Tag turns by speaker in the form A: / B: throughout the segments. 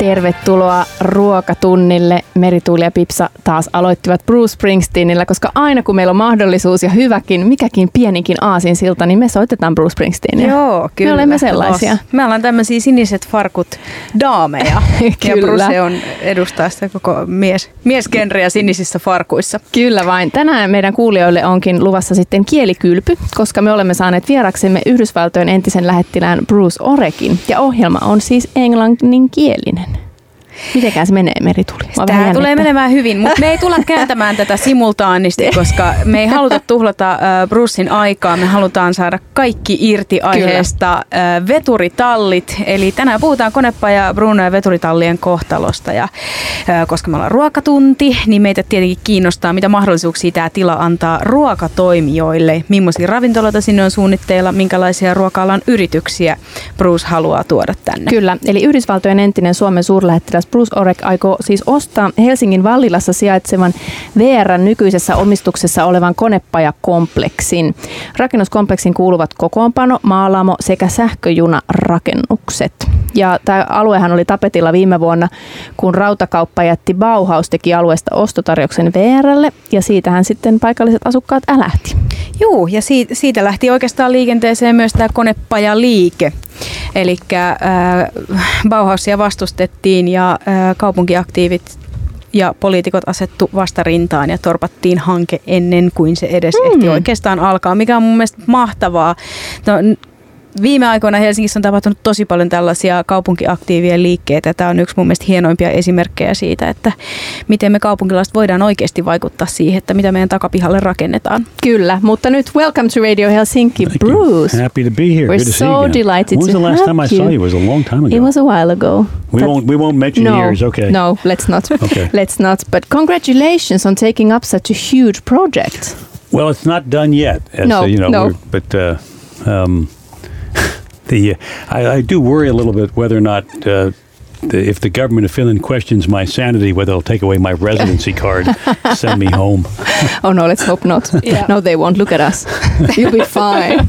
A: Tervetuloa ruokatunnille. Merituuli ja Pipsa taas aloittivat Bruce Springsteenillä, koska aina kun meillä on mahdollisuus ja hyväkin, mikäkin pieninkin aasinsilta, niin me soitetaan Bruce Springsteenia.
B: Joo, kyllä.
A: Me olemme sellaisia.
B: Me ollaan tämmöisiä siniset farkut daameja. Ja Bruce edustaa sitä koko miesgenreä sinisissä farkuissa.
A: Kyllä vain. Tänään meidän kuulijoille onkin luvassa sitten kielikylpy, koska me olemme saaneet vieraksemme Yhdysvaltojen entisen lähettilään Bruce Orekin. Ja ohjelma on siis englanninkielinen. Mitenkään se menee, Merituuli?
B: Tämä tulee menemään hyvin, mutta me ei tulla kääntämään tätä simultaanisti, koska me ei haluta tuhlata Brucein aikaa. Me halutaan saada kaikki irti aiheesta. Veturitallit, eli tänään puhutaan Konepaja Bruno ja veturitallien kohtalosta. Ja koska me ollaan ruokatunti, niin meitä tietenkin kiinnostaa, mitä mahdollisuuksia tämä tila antaa ruokatoimijoille. Millaisia ravintoloita sinne on suunnitteilla, minkälaisia ruoka-alan yrityksiä Bruce haluaa tuoda tänne.
A: Kyllä, eli Yhdysvaltojen entinen Suomen suurlähettiläs Bruce Orek aikoo siis ostaa Helsingin Vallilassa sijaitsevan VR:n nykyisessä omistuksessa olevan konepajakompleksin. Rakennuskompleksin kuuluvat kokoonpano, maalamo sekä sähköjunarakennukset. Ja tämä aluehan oli tapetilla viime vuonna, kun rautakauppajätti Bauhaus teki alueesta ostotarjouksen VR:lle ja siitähän sitten paikalliset asukkaat älähti.
B: Joo, ja siitä lähti oikeastaan liikenteeseen myös tämä konepajaliike. Eli Bauhausia vastustettiin ja kaupunkiaktiivit ja poliitikot asettu vastarintaan ja torpattiin hanke ennen kuin se edes ehti oikeastaan alkaa, mikä on mun mielestä mahtavaa. No, viime aikoina Helsingissä on tapahtunut tosi paljon tällaisia kaupunkiaktiivien liikkeitä. Tämä on yksi mun mielestä hienoimpia esimerkkejä siitä, että miten me kaupunkilaiset voidaan oikeasti vaikuttaa siihen, että mitä meidän takapihalle rakennetaan.
A: Kyllä, mutta nyt welcome to Radio Helsinki,
C: Thank
A: Bruce.
C: You. Happy to be here.
A: We're
C: Good to see
A: so
C: you again.
A: delighted
C: When was
A: to
C: the last
A: have
C: time I saw you? It was a long time ago.
A: It was a while ago.
C: We won't mention years, okay?
A: No, let's not.
C: Okay.
A: Let's not. But congratulations on taking up such a huge project.
C: Well, it's not done yet. I do worry a little bit whether or not if the government of Finland questions my sanity, whether they'll take away my residency card, send me home.
A: Oh no, let's hope not. Yeah. No, they won't look at us. You'll be fine.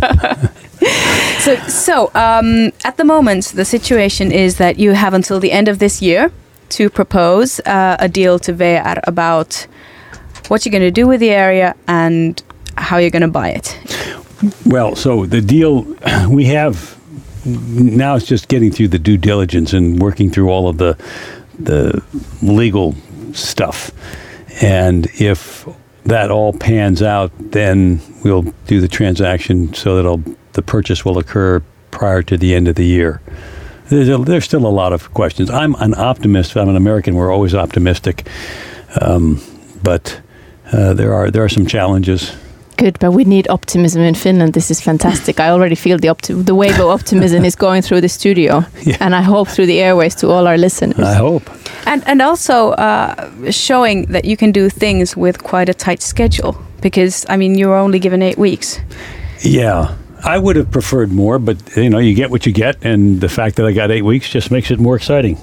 B: So at the moment, the situation is that you have until the end of this year to propose a deal to VR about what you're going to do with the area and how you're going to buy it.
C: Well, so the deal we have now is just getting through the due diligence and working through all of the legal stuff. And if that all pans out, then we'll do the transaction so that the purchase will occur prior to the end of the year. There's still a lot of questions. I'm an optimist. I'm an American. We're always optimistic. But there are some challenges.
A: Good, but we need optimism in Finland. This is fantastic. I already feel the wave of optimism is going through the studio, and I hope through the airways to all our listeners.
C: I hope.
B: And also showing that you can do things with quite a tight schedule, because, I mean, you're only given 8 weeks.
C: Yeah. I would have preferred more, but, you get what you get, and the fact that I got 8 weeks just makes it more exciting.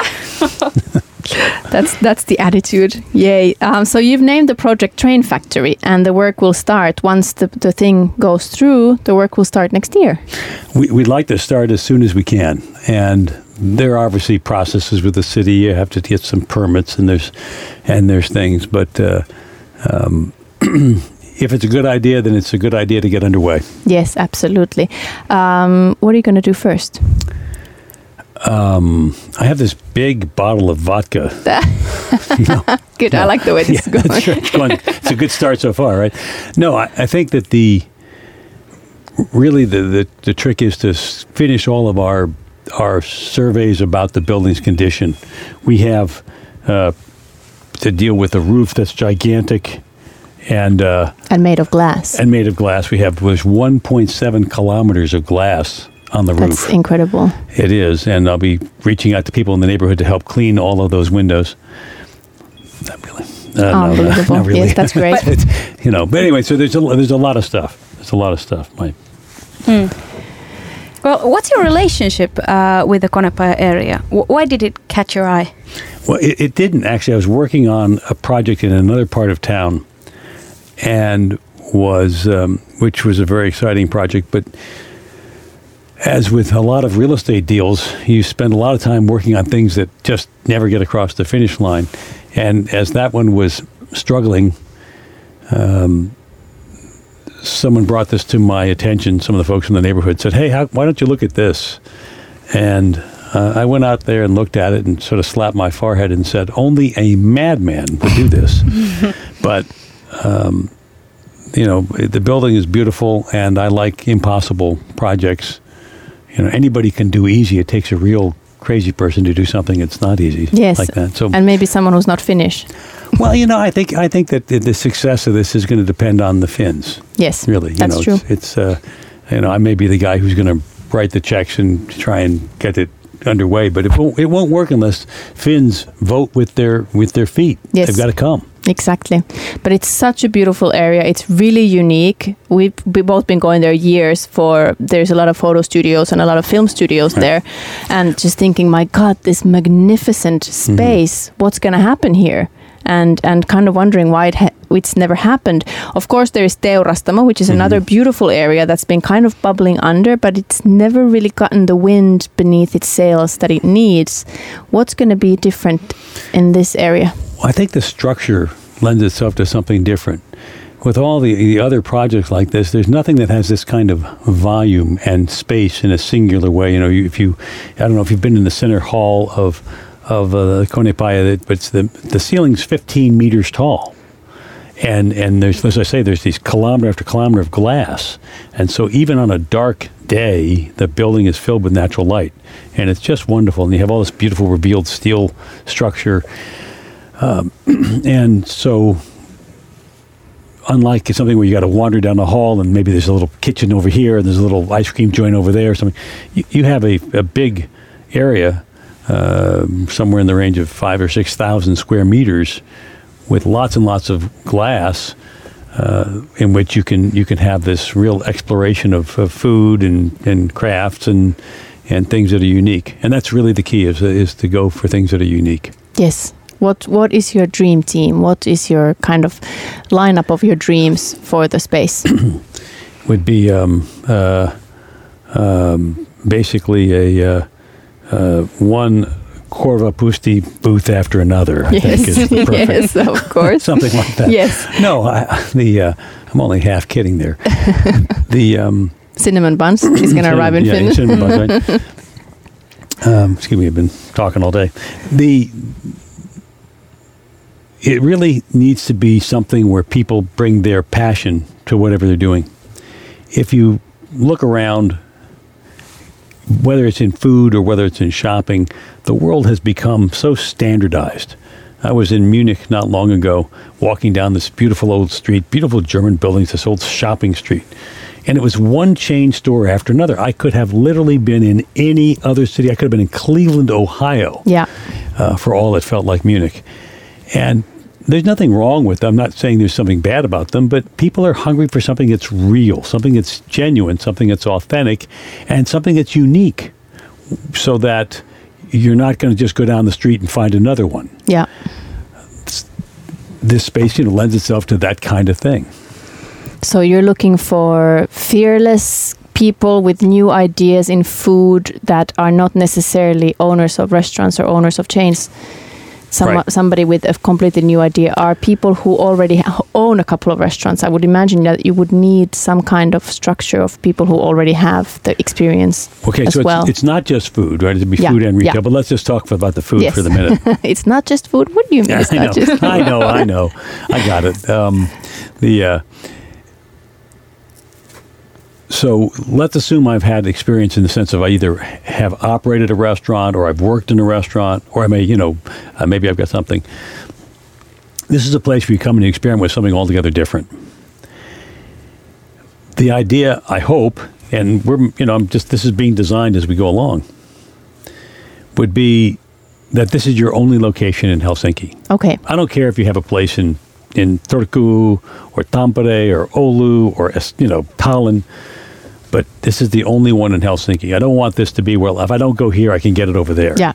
A: That's the attitude. Yay. So you've named the project Train Factory, and the work will start once the thing goes through. The work will start next year.
C: We'd like to start as soon as we can, and there are obviously processes with the city. You have to get some permits, and there's things. But if it's a good idea, then it's a good idea to get underway.
A: Yes, absolutely. What are you going to do first?
C: I have this big bottle of vodka.
A: Good. I like the way this is going.
C: It's a good start so far, right? No, I think that the trick is to finish all of our surveys about the building's condition. We have to deal with a roof that's gigantic and
A: made of glass.
C: And made of glass. Was 1.7 kilometers of glass on the roof.
A: That's incredible.
C: It is, and I'll be reaching out to people in the neighborhood to help clean all of those windows. Not really.
A: Unbelievable.
C: Not really.
A: Yes, that's great.
C: But anyway, so there's a lot of stuff. There's a lot of stuff.
B: Well, what's your relationship with the Konepaja area? Why did it catch your eye?
C: Well, it didn't actually. I was working on a project in another part of town, and which was a very exciting project, but as with a lot of real estate deals, you spend a lot of time working on things that just never get across the finish line. And as that one was struggling, someone brought this to my attention. Some of the folks in the neighborhood said, "Hey, why don't you look at this?" And I went out there and looked at it and sort of slapped my forehead and said, "Only a madman would do this." But, the building is beautiful, and I like impossible projects. Anybody can do easy. It takes a real crazy person to do something that's not easy.
A: Yes,
C: like that. So,
A: and maybe someone who's not Finnish.
C: Well, I think that the success of this is going to depend on the Finns.
A: Yes,
C: really.
A: That's true.
C: It's I may be the guy who's going to write the checks and try and get it underway, but it won't work unless Finns vote with their feet.
A: Yes.
C: They've got to come.
A: Exactly. But it's such a beautiful area. It's really unique. We've both been going there years there's a lot of photo studios and a lot of film studios there. And just thinking, my God, this magnificent space, what's going to happen here? And kind of wondering why it's never happened. Of course, there is Teurastamo, which is another beautiful area that's been kind of bubbling under, but it's never really gotten the wind beneath its sails that it needs. What's going to be different in this area?
C: Well, I think the structure lends itself to something different. With all the other projects like this, there's nothing that has this kind of volume and space in a singular way. I don't know if you've been in the center hall of Konepaja, but the ceiling's 15 meters tall. And there's, as I say, there's these kilometer after kilometer of glass. And so even on a dark day, the building is filled with natural light. And it's just wonderful. And you have all this beautiful revealed steel structure. And so unlike something where you got to wander down the hall and maybe there's a little kitchen over here and there's a little ice cream joint over there or something, you have a big area, somewhere in the range of 5,000 or 6,000 square meters with lots and lots of glass, in which you can have this real exploration of food and crafts and things that are unique. And that's really the key is to go for things that are unique.
A: Yes. What is your dream team? What is your kind of lineup of your dreams for the space?
C: Would be basically a one Korvapusti booth after another. I think is the perfect.
A: Yes, of course.
C: Something like that.
A: Yes.
C: No, I'm only half kidding there. The
A: cinnamon buns is going to arrive in Finland.
C: Cinnamon buns. Right? Excuse me, I've been talking all day. It really needs to be something where people bring their passion to whatever they're doing. If you look around, whether it's in food or whether it's in shopping, the world has become so standardized. I was in Munich not long ago, walking down this beautiful old street, beautiful German buildings, this old shopping street. And it was one chain store after another. I could have literally been in any other city. I could have been in Cleveland, Ohio, for all it felt like Munich. And there's nothing wrong with them. I'm not saying there's something bad about them, but people are hungry for something that's real, something that's genuine, something that's authentic, and something that's unique, so that you're not going to just go down the street and find another one.
A: Yeah.
C: This space, lends itself to that kind of thing.
A: So you're looking for fearless people with new ideas in food that are not necessarily owners of restaurants or owners of chains. Somebody with a completely new idea are people who already own a couple of restaurants. I would imagine that you would need some kind of structure of people who already have the experience.
C: Okay, so it's not just food, right? It'd be food and retail, but let's just talk about the food for the minute.
A: It's not just food. What do you mean?
C: I know. I got it. So let's assume I've had experience in the sense of I either have operated a restaurant or I've worked in a restaurant, or I may, maybe I've got something. This is a place where you come and you experiment with something altogether different. The idea, I hope, and this is being designed as we go along, would be that this is your only location in Helsinki.
A: Okay.
C: I don't care if you have a place in Turku or Tampere or Oulu or Tallinn, but this is the only one in Helsinki. I don't want this to be, well, if I don't go here, I can get it over there.
A: Yeah.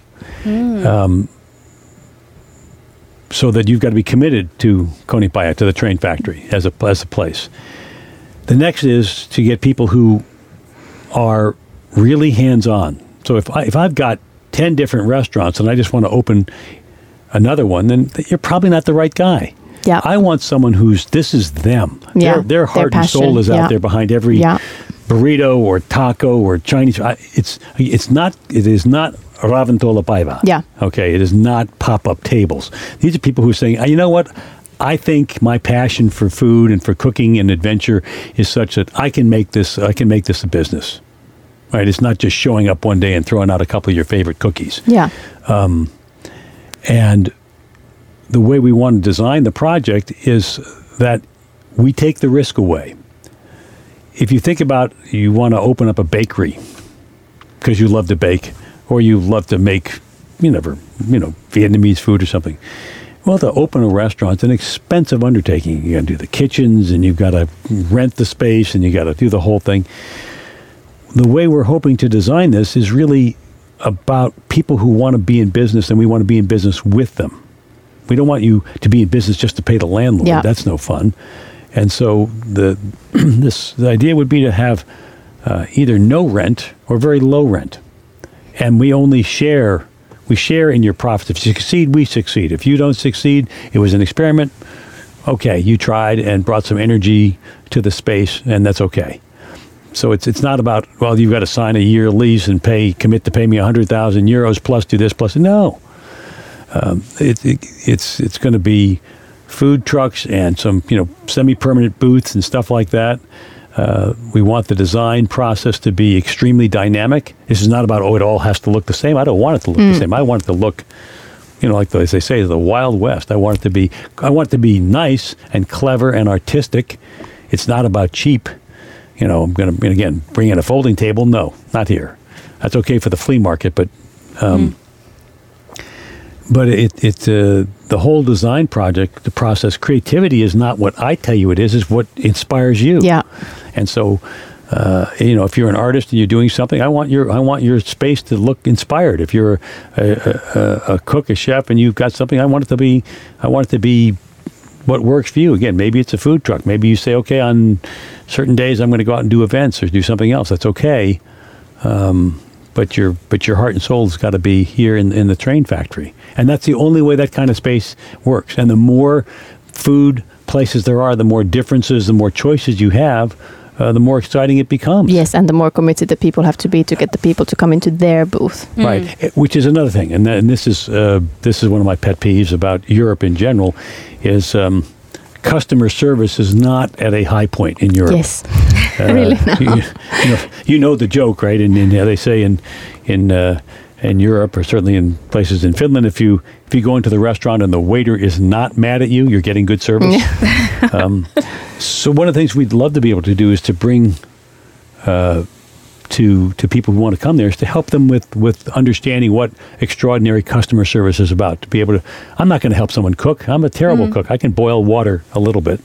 C: So that you've got to be committed to Konepaja, to the train factory as a place. The next is to get people who are really hands-on. So if I've got 10 different restaurants and I just want to open another one, then you're probably not the right guy.
A: Yeah.
C: I want someone this is them.
A: Yeah,
C: Their heart and
A: passion.
C: soul is out there behind every burrito or taco or Chinese. It is not Ravintola Paiva.
A: Yeah.
C: Okay. It is not pop-up tables. These are people who are saying, you know what? I think my passion for food and for cooking and adventure is such that I can make this a business. Right? It's not just showing up one day and throwing out a couple of your favorite cookies.
A: Yeah.
C: And the way we want to design the project is that we take the risk away. If you think about you want to open up a bakery because you love to bake or you love to make, Vietnamese food or something. Well, to open a restaurant, it's an expensive undertaking. You got to do the kitchens and you've got to rent the space and you got to do the whole thing. The way we're hoping to design this is really about people who want to be in business, and we want to be in business with them. We don't want you to be in business just to pay the landlord.
A: Yeah.
C: That's no fun. And so the idea would be to have either no rent or very low rent. And we share in your profits. If you succeed, we succeed. If you don't succeed, it was an experiment. Okay, you tried and brought some energy to the space, and that's okay. So it's not about, well, you've got to sign a year lease and commit to pay me 100,000 euros plus do this plus. No. It's going to be food trucks and some, semi-permanent booths and stuff like that. We want the design process to be extremely dynamic. This is not about, it all has to look the same. I don't want it to look the same. I want it to look, like as they say, the Wild West. I want it to be nice and clever and artistic. It's not about cheap. I'm going to, again, bring in a folding table. No, not here. That's okay for the flea market, but the whole design project, the process, creativity is not what I tell you it is what inspires you.
A: Yeah.
C: And so, if you're an artist and you're doing something, I want your space to look inspired. If you're a cook, a chef, and you've got something, I want it to be what works for you. Again, maybe it's a food truck. Maybe you say, okay, on certain days I'm going to go out and do events or do something else. That's okay. But your heart and soul has got to be here in the train factory. And that's the only way that kind of space works. And the more food places there are, the more differences, the more choices you have, the more exciting it becomes.
A: Yes, and the more committed the people have to be to get the people to come into their booth.
C: Right, which is another thing. And this is one of my pet peeves about Europe in general, is customer service is not at a high point in Europe.
A: Yes, really no.
C: You know the joke, right? And they say in Europe, or certainly in places in Finland, if you go into the restaurant and the waiter is not mad at you, you're getting good service. Yeah. So one of the things we'd love to be able to do is to bring to people who want to come there is to help them with understanding what extraordinary customer service is about. To be able to, I'm not going to help someone cook. I'm a terrible cook. I can boil water a little bit,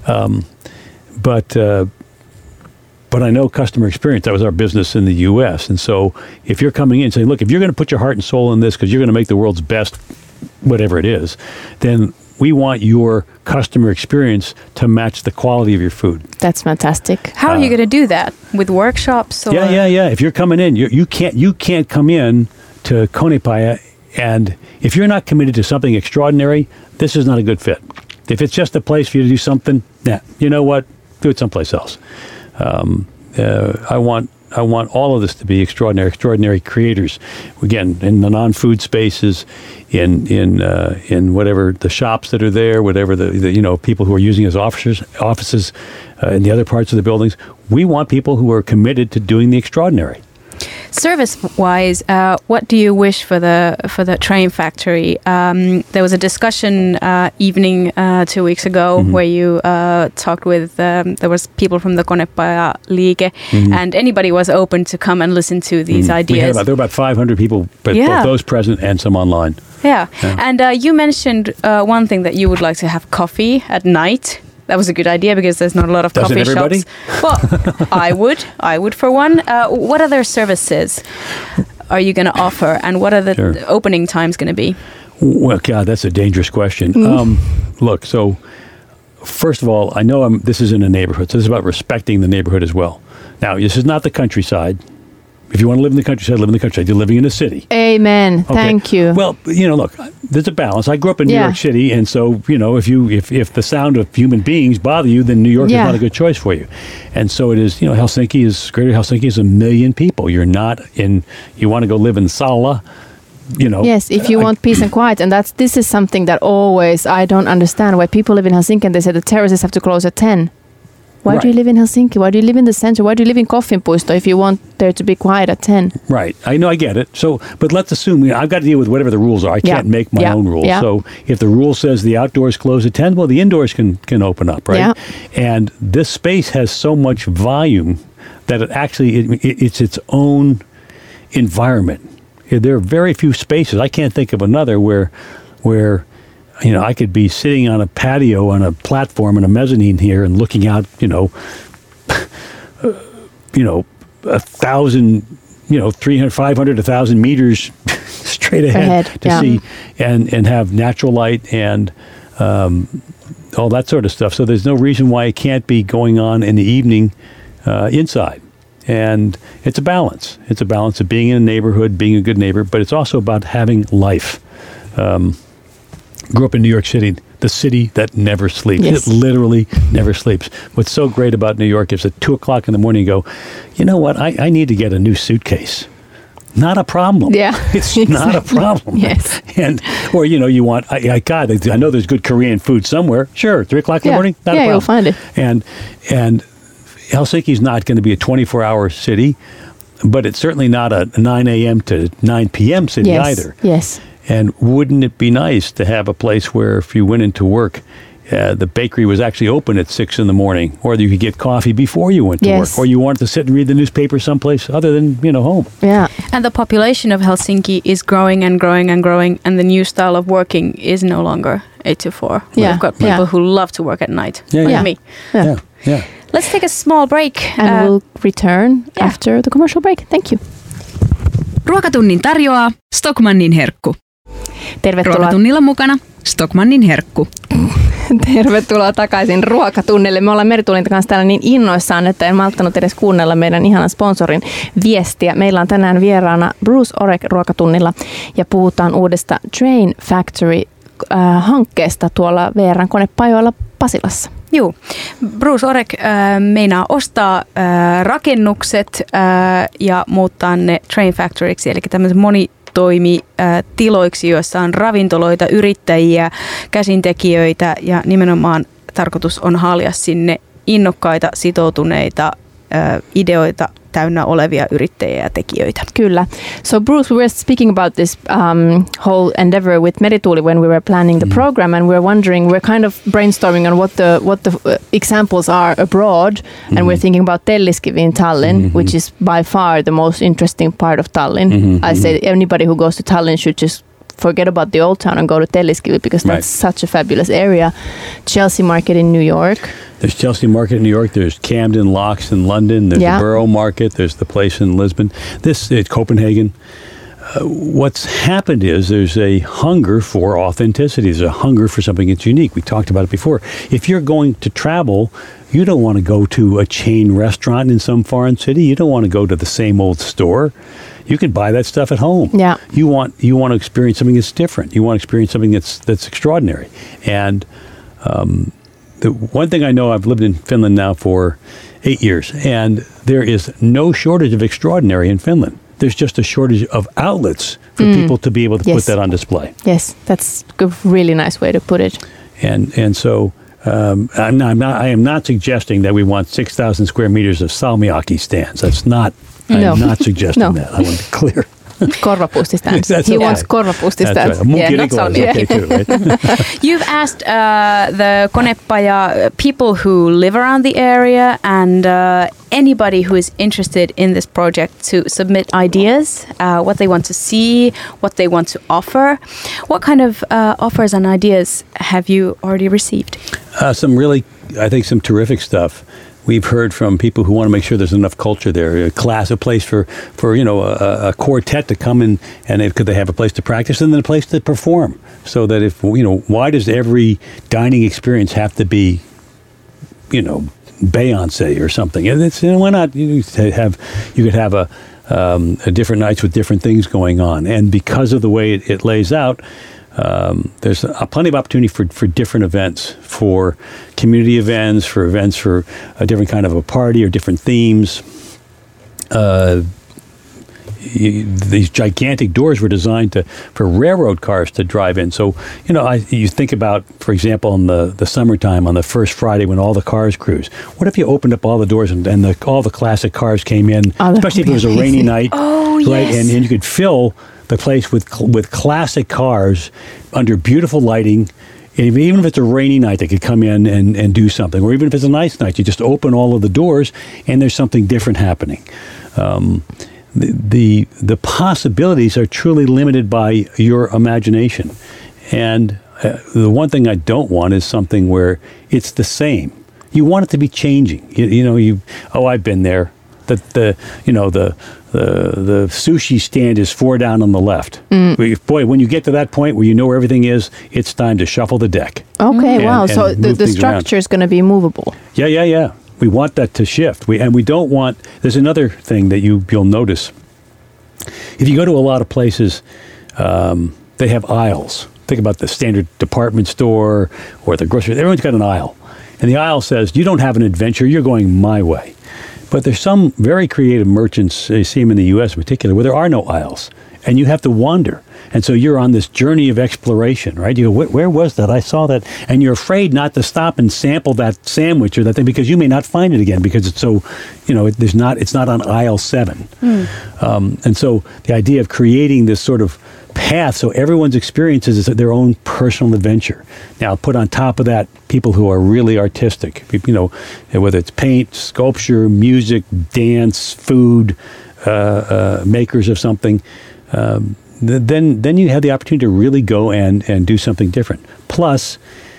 C: but I know customer experience. That was our business in the U.S. And so if you're coming in and saying, look, if you're going to put your heart and soul in this because you're going to make the world's best, whatever it is, then we want your customer experience to match the quality of your food.
A: That's fantastic.
B: How are you going to do that? With workshops? Or?
C: Yeah. If you're coming in, you can't come in to Konepaja, and if you're not committed to something extraordinary, this is not a good fit. If it's just a place for you to do something, you know what? Do it someplace else. I want all of this to be extraordinary creators. Again, in the non-food spaces, in whatever the shops that are there, whatever the people who are using as offices in the other parts of the buildings. We want people who are committed to doing the extraordinary.
B: Service-wise, what do you wish for the train factory? There was a discussion evening 2 weeks ago where you talked with there was people from the Konepaja Liike, and anybody was open to come and listen to these ideas.
C: There were about 500 people, but both those present and some online.
B: Yeah. And you mentioned one thing that you would like to have coffee at night. That was a good idea because there's not a lot of coffee shops. Well, I would for one. What other services are you going to offer, and what are the opening times going to be?
C: Well, God, that's a dangerous question. Look, so first of all, I know this is in a neighborhood, so this is about respecting the neighborhood as well. Now, this is not the countryside. If you want to live in the countryside, live in the countryside. You're living in a city.
A: Amen.
C: Okay.
A: Thank you.
C: Well, look, there's a balance. I grew up in New
A: Yeah.
C: York City, and so, if the sound of human beings bother you, then New York is
A: Yeah.
C: not a good choice for you. And so it is, Greater Helsinki is 1 million people. You want to go live in Salla,
A: Yes, if you want peace and quiet, and this is something that always I don't understand why people live in Helsinki and they say the terraces have to close at 10. Why do you live in Helsinki? Why do you live in the center? Why do you live in Koffinpuisto if you want there to be quiet at 10?
C: Right. I know, I get it. So, but let's assume I've got to deal with whatever the rules are. I
A: Yeah.
C: can't make my
A: Yeah.
C: own rules.
A: Yeah.
C: So if the rule says the outdoors close at 10, well, the indoors can open up, right?
A: Yeah.
C: And this space has so much volume that it's its own environment. There are very few spaces. I can't think of another where I could be sitting on a patio on a platform in a mezzanine here and looking out, 1,000, 300, 500, 1,000 meters straight ahead to
A: yeah.
C: see and have natural light and all that sort of stuff. So there's no reason why it can't be going on in the evening inside. And it's a balance. It's a balance of being in a neighborhood, being a good neighbor, but it's also about having life. Grew up in New York City, the city that never sleeps.
A: Yes.
C: It literally never sleeps. What's so great about New York is at 2 o'clock in the morning you go, you know what, I need to get a new suitcase. Not a problem.
A: Yeah,
C: It's
A: exactly.
C: not a problem.
A: Yes.
C: Or you want, I know there's good Korean food somewhere. Sure, 3 o'clock in the morning, not a problem.
A: You'll find it.
C: And Helsinki's not going to be a 24-hour city, but it's certainly not a 9 a.m. to 9 p.m. city either.
A: Yes.
C: And wouldn't it be nice to have a place where if you went into work, the bakery was actually open at 6 in the morning, or you could get coffee before you went to
A: Yes.
C: work, or you wanted to sit and read the newspaper someplace other than, home.
A: Yeah.
B: And the population of Helsinki is growing and growing and growing, and the new style of working is no longer 8 to 4.
A: Yeah.
B: We've got people
A: Yeah.
B: who love to work at night,
C: Yeah,
B: like
C: yeah.
B: me.
A: Yeah.
C: Yeah.
B: Let's take a small break.
A: And we'll return after the commercial break. Thank you.
D: Ruokatunnin tarjoaa Stockmannin herkku.
A: Tervetuloa.
D: Ruokatunnilla mukana Stockmannin herkku.
A: Tervetuloa takaisin Ruokatunnille. Me ollaan Merituulinta kanssa täällä niin innoissaan, että en malttanut edes kuunnella meidän ihanan sponsorin viestiä. Meillä on tänään vieraana Bruce Orek Ruokatunnilla ja puhutaan uudesta Train Factory-hankkeesta tuolla VR:n konepajoilla Pasilassa.
B: Joo. Bruce Orek meinaa ostaa rakennukset ja muuttaa ne Train Factoryksi, eli tämmöisen monitoimitiloiksi, joissa on ravintoloita, yrittäjiä, käsintekijöitä ja nimenomaan tarkoitus on haalia sinne innokkaita, sitoutuneita ideoita täynnä olevia yrittäjiä ja tekijöitä.
A: Kyllä. So Bruce, we were speaking about this whole endeavor with Merituuli when we were planning the program, and we're wondering, we're kind of brainstorming on what the examples are abroad, and we're thinking about Telliskivi in Tallinn, which is by far the most interesting part of Tallinn. I say anybody who goes to Tallinn should just forget about the old town and go to Telliskivi because that's such a fabulous area. Chelsea Market in New York.
C: There's Chelsea Market in New York. There's Camden Locks in London. There's the Borough Market. There's the place in Lisbon. Copenhagen. What's happened is there's a hunger for authenticity. There's a hunger for something that's unique. We talked about it before. If you're going to travel, you don't want to go to a chain restaurant in some foreign city. You don't want to go to the same old store. You can buy that stuff at home.
A: Yeah.
C: You want to experience something that's different. You want to experience something that's extraordinary. And the one thing I know, I've lived in Finland now for 8 years, and there is no shortage of extraordinary in Finland. There's just a shortage of outlets for people to be able to put that on display.
A: Yes, that's a really nice way to put it.
C: And so I am not suggesting that we want 6,000 square meters of salmiakki stands. That's not. I am not suggesting that. I want to be clear.
A: Korvapuusti stands.
C: That's
A: He
C: okay.
A: wants korvapuusti
C: That's
A: stands.
C: right.
A: Yeah, not
C: Munkiriko is
A: salmiakki.
C: okay too, right?
B: You've asked the Konepaja people who live around the area and anybody who is interested in this project to submit ideas, what they want to see, what they want to offer. What kind of offers and ideas have you already received?
C: Some terrific stuff. We've heard from people who want to make sure there's enough culture there, a place for a quartet to come in, and could they have a place to practice and then a place to perform, so that if why does every dining experience have to be, Beyonce or something? And it's why not? You could have different nights with different things going on. And because of the way it lays out, there's plenty of opportunity for different events, for community events, for a different kind of a party or different themes. These gigantic doors were designed for railroad cars to drive in. So, you think about, for example, in the summertime on the first Friday when all the cars cruise. What if you opened up all the doors and all the classic cars came in, especially if it was a rainy night, right?
B: Yes.
C: And you could fill the place with classic cars under beautiful lighting. And even if it's a rainy night, they could come in and do something. Or even if it's a nice night, you just open all of the doors and there's something different happening. The possibilities are truly limited by your imagination. And the one thing I don't want is something where it's the same. You want it to be changing. I've been there. The sushi stand is 4 down on the left. Boy, when you get to that point where you know where everything is, it's time to shuffle the deck.
A: Okay, wow.
C: And
A: So the structure is going to be movable.
C: Yeah. We want that to shift. We don't want. There's another thing that you'll notice. If you go to a lot of places, they have aisles. Think about the standard department store or the grocery. Everyone's got an aisle, and the aisle says, "You don't have an adventure. You're going my way." But there's some very creative merchants, you see them in the U.S. in particular, where there are no aisles, and you have to wander. And so you're on this journey of exploration, right? You go, where was that? I saw that. And you're afraid not to stop and sample that sandwich or that thing because you may not find it again because it's so, it's not on aisle 7. And so the idea of creating this sort of path so everyone's experiences is their own personal adventure. Now, put on top of that people who are really artistic, whether it's paint, sculpture, music, dance, food, makers of something, then you have the opportunity to really go and do something different. Plus,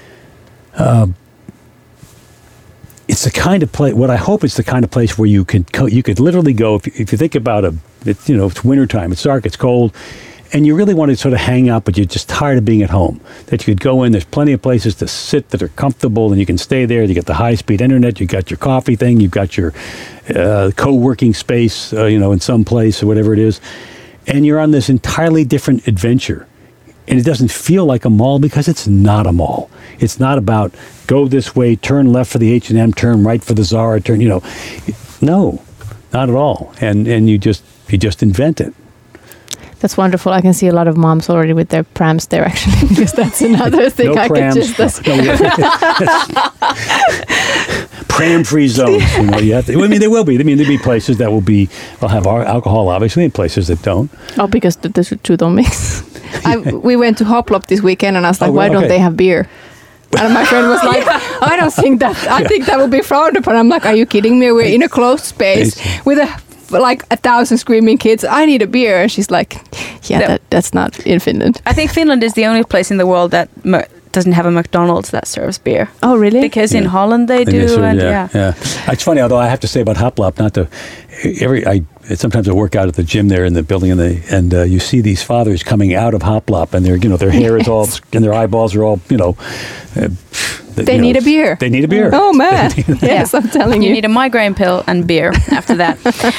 C: it's the kind of place. What I hope it's the kind of place where you could literally go if you think about it's wintertime, it's dark, it's cold, and you really want to sort of hang out, but you're just tired of being at home. That you could go in. There's plenty of places to sit that are comfortable, and you can stay there. You get the high-speed internet. You got your coffee thing. You've got your co-working space, in some place or whatever it is. And you're on this entirely different adventure. And it doesn't feel like a mall because it's not a mall. It's not about go this way, turn left for the H&M, turn right for the Zara, no, not at all. And you just invent it.
A: That's wonderful. I can see a lot of moms already with their prams there, actually, because that's another thing
C: no
A: I
C: prams.
A: could just...
C: Pram-free zones. There will be. There'll be places that will have alcohol, obviously, and places that don't.
A: Oh, because the two don't mix. We went to Hoplop this weekend, and I was like, why don't they have beer? And my friend was like, I don't think that. I think that would be frowned upon. I'm like, are you kidding me? We're in a closed space with 1,000 screaming kids. I need a beer. And she's like, that's not in Finland.
B: I think Finland is the only place in the world that doesn't have a McDonald's that serves beer.
A: Oh, really?
B: Because in Holland they do.
C: Yeah. It's funny, although I have to say about Hoplop, sometimes I work out at the gym there in the building, and you see these fathers coming out of Hoplop, and their hair is all, and their eyeballs are all,
B: they need a beer.
C: They need a beer.
A: Oh man! Yes, I'm telling you.
B: You need a migraine pill and beer after that.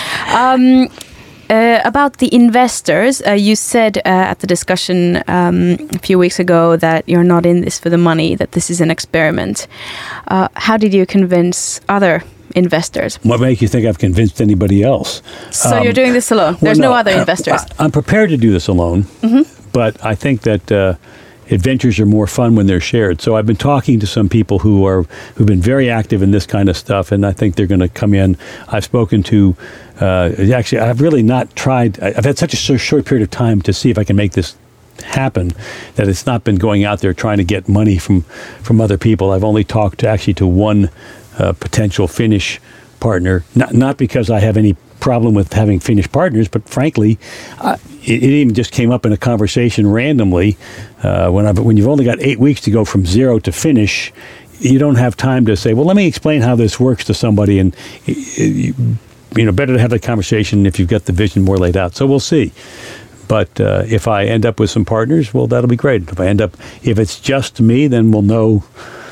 B: About the investors, you said at the discussion a few weeks ago that you're not in this for the money, that this is an experiment. How did you convince other investors?
C: What makes you think I've convinced anybody else?
B: So you're doing this alone? There's no other investors?
C: I'm prepared to do this alone, but I think that adventures are more fun when they're shared. So I've been talking to some people who've been very active in this kind of stuff, and I think they're going to come in. I've spoken to, actually, I've really not tried. I've had such a short period of time to see if I can make this happen that it's not been going out there trying to get money from other people. I've only talked to one potential Finnish partner, not because I have any problem with having Finnish partners, but frankly, it even just came up in a conversation randomly. When you've only got 8 weeks to go from zero to finish, you don't have time to say, well, let me explain how this works to somebody, and better to have that conversation if you've got the vision more laid out. So we'll see. But if I end up with some partners, well, that'll be great. If it's just me, then we'll know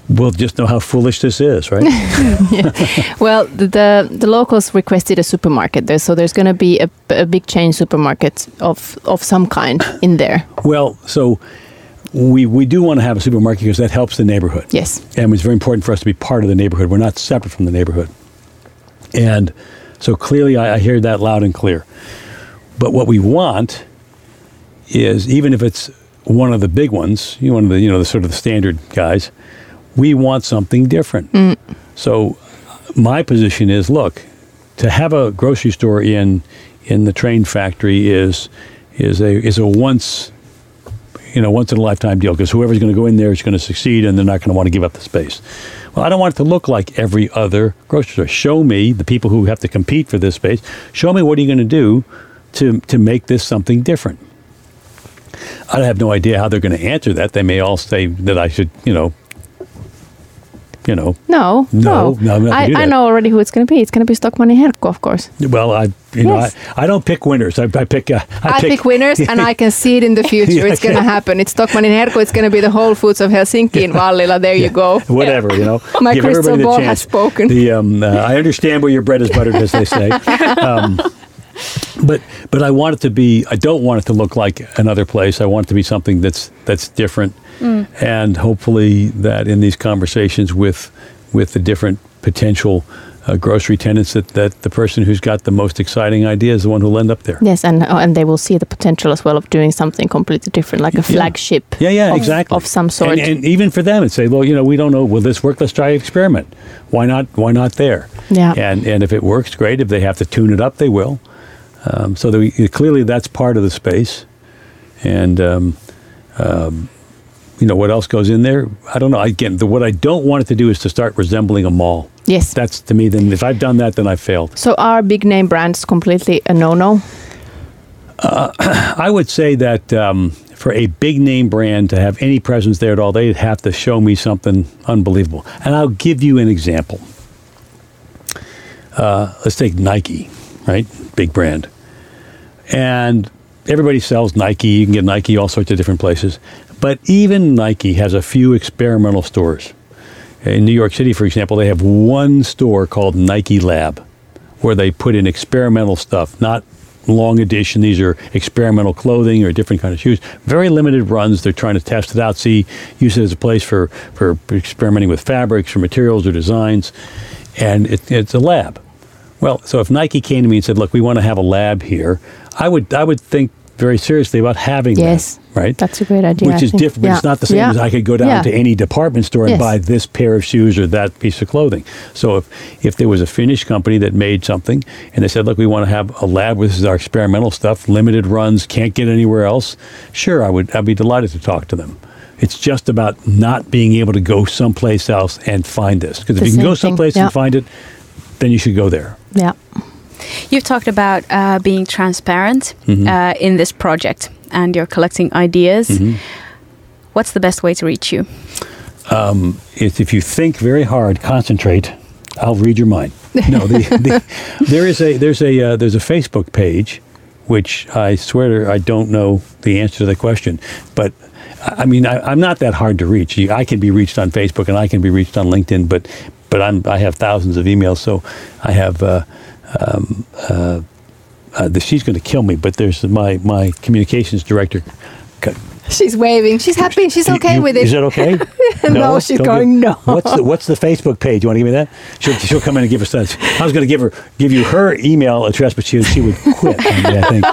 C: we'll just know how foolish this is, right?
A: Well, the locals requested a supermarket there, so there's going to be a big chain supermarket of some kind in there.
C: Well, so we do want to have a supermarket because that helps the neighborhood.
A: Yes.
C: And it's very important for us to be part of the neighborhood. We're not separate from the neighborhood. And so clearly I hear that loud and clear. But what we want is, even if it's one of the big ones, one of the, the sort of the standard guys, we want something different. So my position is, look, to have a grocery store in the train factory is a once in a lifetime deal, because whoever's going to go in there is going to succeed, and they're not going to want to give up the space. Well, I don't want it to look like every other grocery store. Show me the people who have to compete for this space. Show me what are you going to do to make this something different. I have no idea how they're going to answer that. They may all say that I should, No.
A: I'm not gonna do that. I know already who it's going to be. It's going to be Stockmannin Herkku, of course.
C: Well, I don't pick winners. I
A: pick winners, and I can see it in the future. It's going to happen. It's Stockmannin Herkku. It's going to be the Whole Foods of Helsinki in Vallila. There you go.
C: Whatever,
A: My
C: Give
A: crystal ball has spoken.
C: I understand where your bread is buttered, as they say. But I want it to be. I don't want it to look like another place. I want it to be something that's different, and hopefully that in these conversations with the different potential grocery tenants, that the person who's got the most exciting idea is the one who'll end up there.
A: Yes, and they will see the potential as well of doing something completely different, like a flagship.
C: Exactly.
A: Of some sort.
C: And even for them, it's say, well, we don't know, will this work? Let's try an experiment. Why not there?
A: Yeah.
C: And if it works, great. If they have to tune it up, they will. So clearly that's part of the space. And, what else goes in there? I don't know. Again, what I don't want it to do is to start resembling a mall.
A: Yes.
C: That's, to me, then if I've done that, then I've failed.
A: So are big name brands completely a no-no?
C: I would say that for a big name brand to have any presence there at all, they'd have to show me something unbelievable. And I'll give you an example. Let's take Nike, right? Big brand. And everybody sells Nike. You can get Nike all sorts of different places. But even Nike has a few experimental stores. In New York City, for example, they have one store called Nike Lab, where they put in experimental stuff, not long edition. These are experimental clothing or different kind of shoes. Very limited runs. They're trying to test it out, use it as a place for experimenting with fabrics or materials or designs. And it's a lab. Well, so if Nike came to me and said, look, we want to have a lab here, I would think very seriously about having that, right?
A: That's a great idea.
C: Which is different, but it's not the same as I could go down to any department store and buy this pair of shoes or that piece of clothing. So if there was a Finnish company that made something and they said, look, we want to have a lab where this is our experimental stuff, limited runs, can't get anywhere else, sure, I'd be delighted to talk to them. It's just about not being able to go someplace else and find this. Because if you can go someplace and find it, then you should go there.
B: Yeah. You've talked about being transparent in this project, and you're collecting ideas. What's the best way to reach you?
C: If you think very hard, concentrate, I'll read your mind. No, there's a Facebook page, which I swear I don't know the answer to the question, but I mean I'm not that hard to reach. I can be reached on Facebook and I can be reached on LinkedIn, but I have thousands of emails, so I have. She's going to kill me, but there's my communications director.
A: She's waving. She's happy. She's okay with it.
C: Is it okay?
A: No, she's going, no.
C: What's the Facebook page? You want to give me that? She'll come in and give us that. I was going to give you her email address, but she would quit. I think.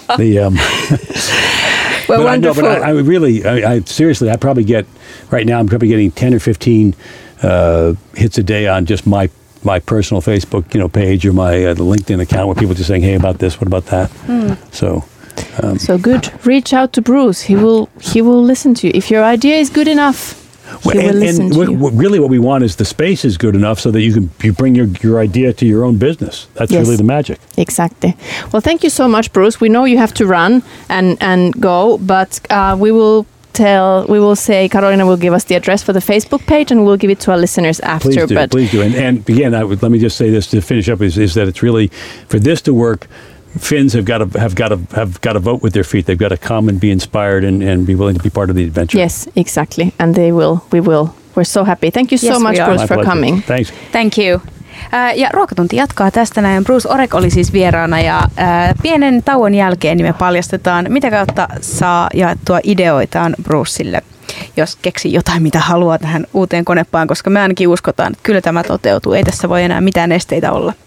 A: Well, wonderful.
C: I seriously, I probably get, right now I'm probably getting 10 or 15 hits a day on just my personal Facebook, page or my LinkedIn account, where people just saying, "Hey, about this, what about that?"
A: So good. Reach out to Bruce. He will listen to you. If your idea is good enough, he will listen to you.
C: Really, what we want is the space is good enough so that you bring your idea to your own business. That's really the magic.
A: Exactly. Well, thank you so much, Bruce. We know you have to run and go, but we will say Karolina will give us the address for the Facebook page, and we'll give it to our listeners after.
C: Please do. And again, let me just say this to finish up: is that it's really, for this to work, Finns have got to vote with their feet. They've got to come and be inspired and be willing to be part of the adventure.
A: Yes, exactly. And we will We're so happy. Thank you so
B: Yes, we
A: much,
B: are.
A: Bruce,
C: My
A: for
C: pleasure.
A: coming.
C: Thanks.
B: Thank you. Ja Ruokatunti jatkaa tästä näin. Bruce Oreck oli siis vieraana ja pienen tauon jälkeen niin me paljastetaan, mitä kautta saa jaettua ideoitaan Brucelle, jos keksii jotain, mitä haluaa tähän uuteen konepaan, koska me ainakin uskotaan, että kyllä tämä toteutuu. Ei tässä voi enää mitään esteitä olla.